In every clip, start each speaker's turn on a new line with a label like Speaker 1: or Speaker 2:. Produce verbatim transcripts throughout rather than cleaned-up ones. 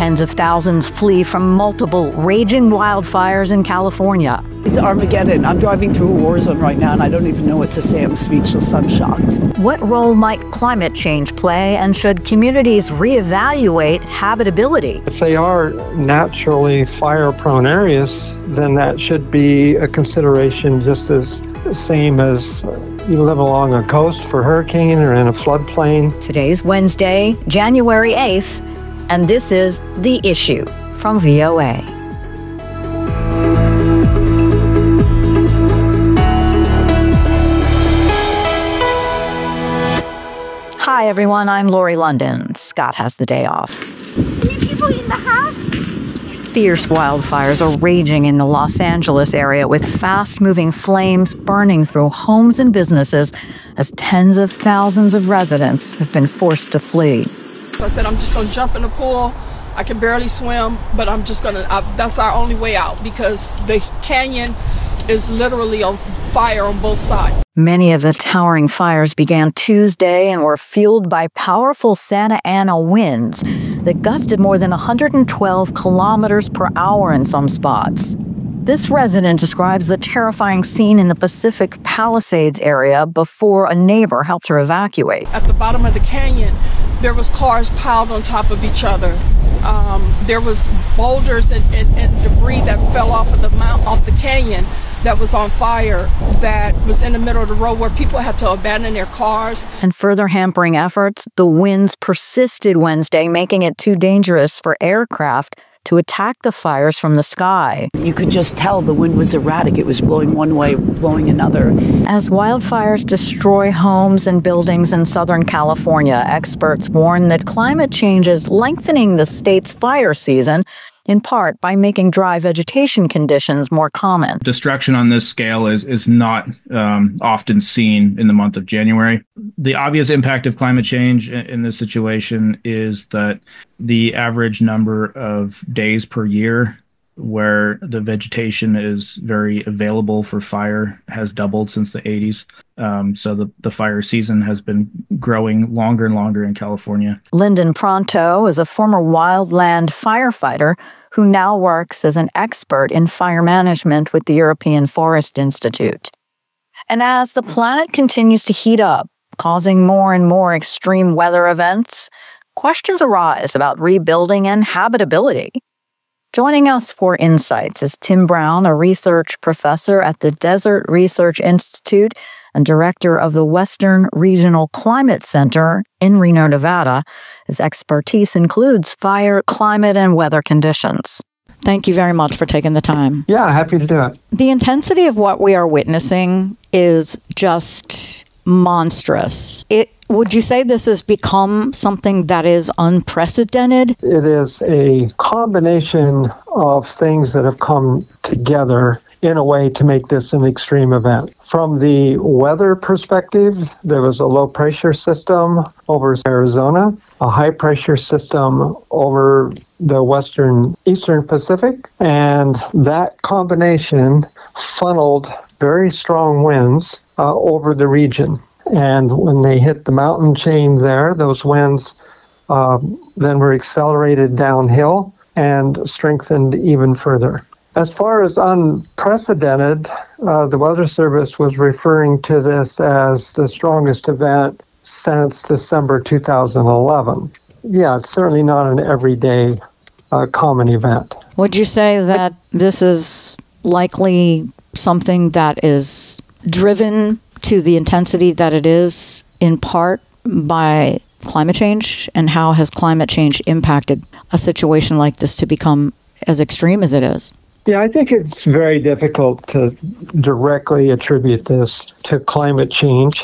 Speaker 1: Tens of thousands flee from multiple raging wildfires in California.
Speaker 2: It's Armageddon. I'm driving through a war zone right now, and I don't even know what to say. I'm speechless. I'm shocked.
Speaker 1: What role might climate change play, and should communities reevaluate habitability?
Speaker 3: If they are naturally fire-prone areas, then that should be a consideration just as same as you live along a coast for hurricane or in a floodplain.
Speaker 1: Today's Wednesday, January eighth, and this is The Issue from V O A. Hi, everyone. I'm Lori London. Scott has the day off.
Speaker 4: Any people in the house?
Speaker 1: Fierce wildfires are raging in the Los Angeles area, with fast-moving flames burning through homes and businesses as tens of thousands of residents have been forced to flee.
Speaker 5: I said, I'm just going to jump in the pool. I can barely swim, but I'm just going to, that's our only way out, because the canyon is literally on fire on both sides.
Speaker 1: Many of the towering fires began Tuesday and were fueled by powerful Santa Ana winds that gusted more than one hundred twelve kilometers per hour in some spots. This resident describes the terrifying scene in the Pacific Palisades area before a neighbor helped her evacuate.
Speaker 5: At the bottom of the canyon, there was cars piled on top of each other. Um, there was boulders and, and, and debris that fell off of the mount, off the canyon that was on fire, that was in the middle of the road where people had to abandon their cars.
Speaker 1: And further hampering efforts, the winds persisted Wednesday, making it too dangerous for aircraft to attack the fires from the sky.
Speaker 2: You could just tell the wind was erratic. It was blowing one way, blowing another.
Speaker 1: As wildfires destroy homes and buildings in Southern California, experts warn that climate change is lengthening the state's fire season, in part by making dry vegetation conditions more common.
Speaker 6: Destruction on this scale is is not um, often seen in the month of January. The obvious impact of climate change in, in this situation is that the average number of days per year where the vegetation is very available for fire has doubled since the eighties. Um, so the, the fire season has been growing longer and longer in California.
Speaker 1: Lyndon Pronto is a former wildland firefighter who now works as an expert in fire management with the European Forest Institute. And as the planet continues to heat up, causing more and more extreme weather events, questions arise about rebuilding and habitability. Joining us for insights is Tim Brown, a research professor at the Desert Research Institute and director of the Western Regional Climate Center in Reno, Nevada. His expertise includes fire, climate, and weather conditions. Thank you very much for taking the time.
Speaker 3: Yeah, happy to do it.
Speaker 1: The intensity of what we are witnessing is just monstrous. It Would you say this has become something that is unprecedented?
Speaker 3: It is a combination of things that have come together in a way to make this an extreme event. From the weather perspective, there was a low pressure system over Arizona, a high pressure system over the western eastern Pacific, and that combination funneled very strong winds uh, over the region. And when they hit the mountain chain there, those winds uh, then were accelerated downhill and strengthened even further. As far as unprecedented, uh, the Weather Service was referring to this as the strongest event since December two thousand eleven. Yeah, it's certainly not an everyday uh, common event.
Speaker 1: Would you say that this is likely something that is driven to the intensity that it is in part by climate change? And how has climate change impacted a situation like this to become as extreme as it is?
Speaker 3: Yeah, I think it's very difficult to directly attribute this to climate change.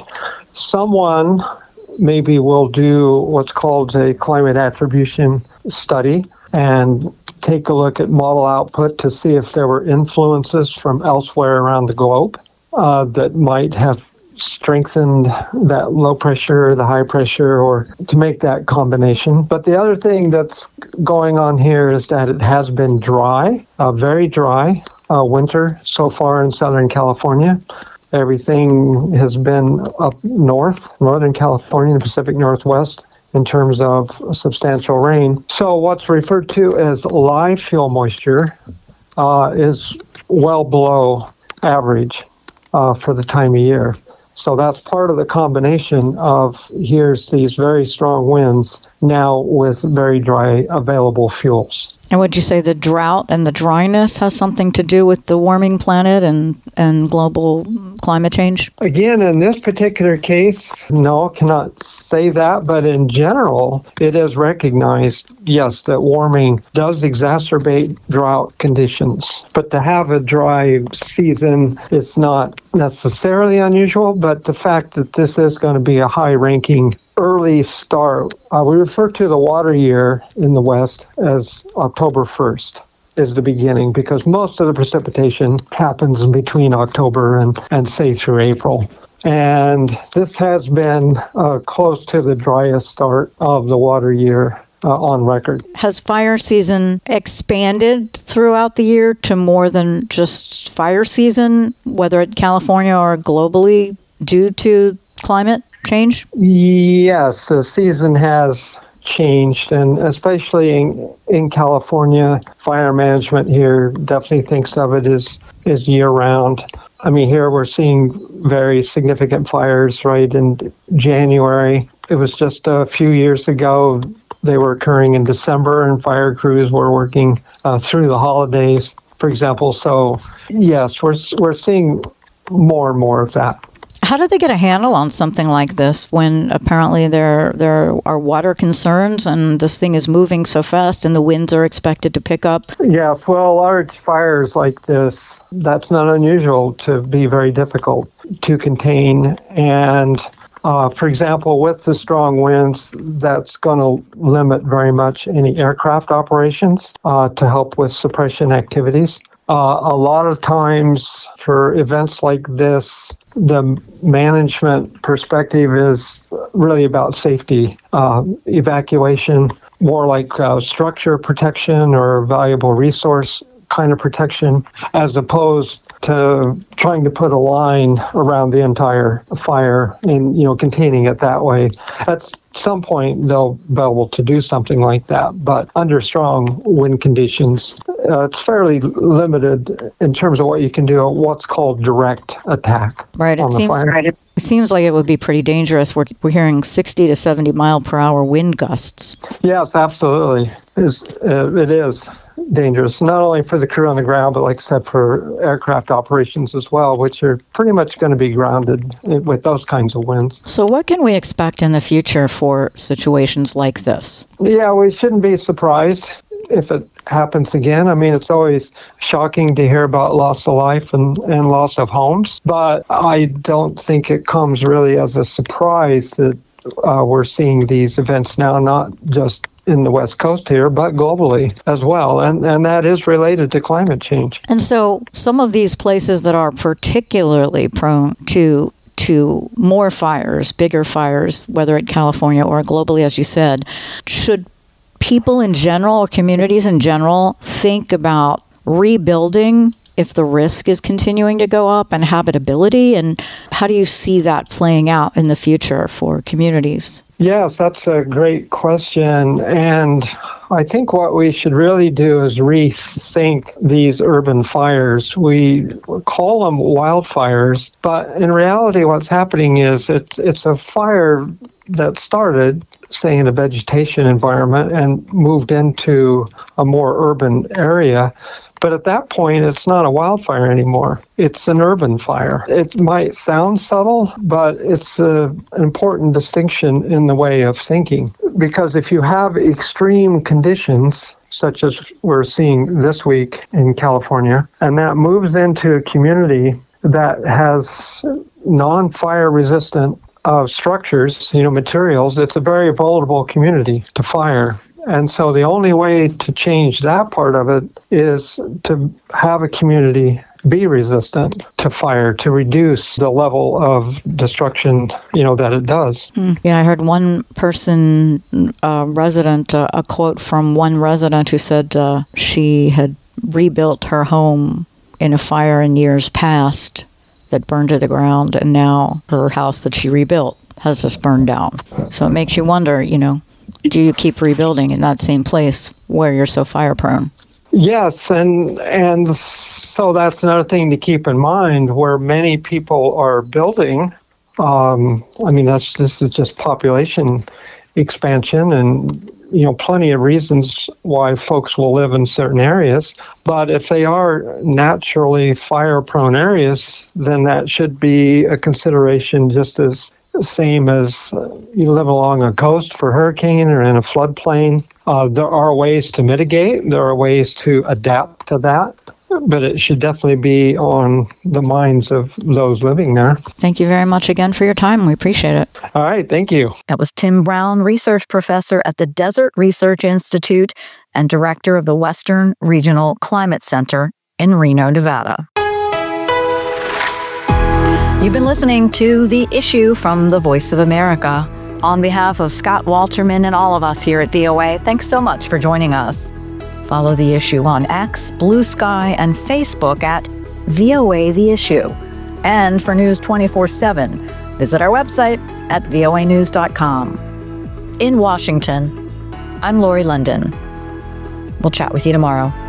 Speaker 3: Someone maybe will do what's called a climate attribution study and take a look at model output to see if there were influences from elsewhere around the globe uh, that might have strengthened that low pressure, the high pressure, or to make that combination. But the other thing that's going on here is that it has been dry, uh, very dry uh, winter so far in Southern California. Everything has been up north, Northern California, the Pacific Northwest in terms of substantial rain. So what's referred to as live fuel moisture uh, is well below average uh, for the time of year. So that's part of the combination of here's these very strong winds now with very dry available fuels.
Speaker 1: And would you say the drought and the dryness has something to do with the warming planet and, and global climate change?
Speaker 3: Again, in this particular case, no, cannot say that. But in general, it is recognized, yes, that warming does exacerbate drought conditions. But to have a dry season is not necessarily unusual. But the fact that this is going to be a high-ranking early start. Uh, we refer to the water year in the West as October first is the beginning, because most of the precipitation happens between October and, and say through April. And this has been uh, close to the driest start of the water year uh, on record.
Speaker 1: Has fire season expanded throughout the year to more than just fire season, whether in California or globally, due to climate change?
Speaker 3: Yes, the season has changed, and especially in, in California, fire management here definitely thinks of it as, as year-round. I mean, here we're seeing very significant fires right in January. It was just a few years ago. They were occurring in December, and fire crews were working uh, through the holidays, for example. So, yes, we're we're seeing more and more of that.
Speaker 1: How do they get a handle on something like this when apparently there there are water concerns and this thing is moving so fast and the winds are expected to pick up?
Speaker 3: Yes, well, large fires like this, that's not unusual to be very difficult to contain. And uh, for example, with the strong winds, that's going to limit very much any aircraft operations uh, to help with suppression activities. Uh, a lot of times for events like this, the management perspective is really about safety, uh, evacuation, more like uh, structure protection or valuable resource kind of protection, as opposed to trying to put a line around the entire fire and, you know, containing it that way. At some point, they'll be able to do something like that. But under strong wind conditions, uh, it's fairly limited in terms of what you can do, what's called direct attack.
Speaker 1: Right. It seems right. It seems like it would be pretty dangerous. We're, we're hearing sixty to seventy mile per hour wind gusts.
Speaker 3: Yes, absolutely. It's, uh, it is dangerous, not only for the crew on the ground, but like I said, for aircraft operations as well, which are pretty much going to be grounded with those kinds of winds.
Speaker 1: So what can we expect in the future for situations like this?
Speaker 3: Yeah, we shouldn't be surprised if it happens again. I mean, it's always shocking to hear about loss of life and, and loss of homes, but I don't think it comes really as a surprise that uh, we're seeing these events now, not just in the West Coast here, but globally as well. And and that is related to climate change.
Speaker 1: And so some of these places that are particularly prone to to more fires, bigger fires, whether in California or globally, as you said, should people in general or communities in general think about rebuilding if the risk is continuing to go up, and habitability? And how do you see that playing out in the future for communities?
Speaker 3: Yes, that's a great question. And I think what we should really do is rethink these urban fires. We call them wildfires, but in reality what's happening is it's, it's a fire that started, say, in a vegetation environment and moved into a more urban area. But at that point, it's not a wildfire anymore. It's an urban fire. It might sound subtle, but it's a, an important distinction in the way of thinking. Because if you have extreme conditions, such as we're seeing this week in California, and that moves into a community that has non-fire resistant uh, structures, you know, materials, it's a very vulnerable community to fire. And so the only way to change that part of it is to have a community be resistant to fire, to reduce the level of destruction, you know, that it does.
Speaker 1: Mm. Yeah, I heard one person, uh, resident, uh, a quote from one resident who said uh, she had rebuilt her home in a fire in years past that burned to the ground, and now her house that she rebuilt has just burned down. So it makes you wonder, you know, do you keep rebuilding in that same place where you're so fire prone?
Speaker 3: Yes, and and so that's another thing to keep in mind. Where many people are building, um, I mean, that's this is just population expansion, and you know, plenty of reasons why folks will live in certain areas. But if they are naturally fire-prone areas, then that should be a consideration just as same as uh, you live along a coast for hurricane or in a floodplain. Uh, there are ways to mitigate. There are ways to adapt to that. But it should definitely be on the minds of those living there.
Speaker 1: Thank you very much again for your time. We appreciate it.
Speaker 3: All right. Thank you.
Speaker 1: That was Tim Brown, research professor at the Desert Research Institute and director of the Western Regional Climate Center in Reno, Nevada. You've been listening to The Issue from the Voice of America. On behalf of Scott Walterman and all of us here at V O A, thanks so much for joining us. Follow The Issue on X, Blue Sky, and Facebook at V O A The Issue. And for news twenty-four seven, visit our website at V O A news dot com. In Washington, I'm Lori London. We'll chat with you tomorrow.